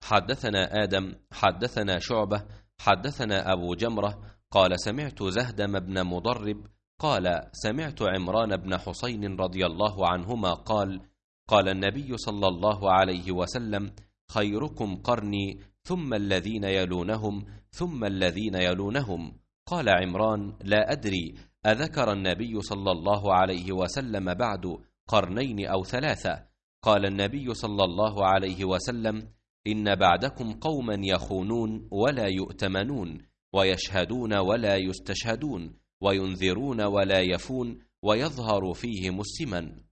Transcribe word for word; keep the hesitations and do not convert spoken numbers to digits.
حدثنا آدم حدثنا شعبة حدثنا أبو جمرة قال سمعت زهدم بن مضرب قال سمعت عمران بن حسين رضي الله عنهما قال قال النبي صلى الله عليه وسلم خيركم قرني ثم الذين يلونهم ثم الذين يلونهم. قال عمران لا أدري أذكر النبي صلى الله عليه وسلم بعد قرنين أو ثلاثة؟ قال النبي صلى الله عليه وسلم إن بعدكم قوما يخونون ولا يؤتمنون ويشهدون ولا يستشهدون وينذرون ولا يفون ويظهر فيهم السمن.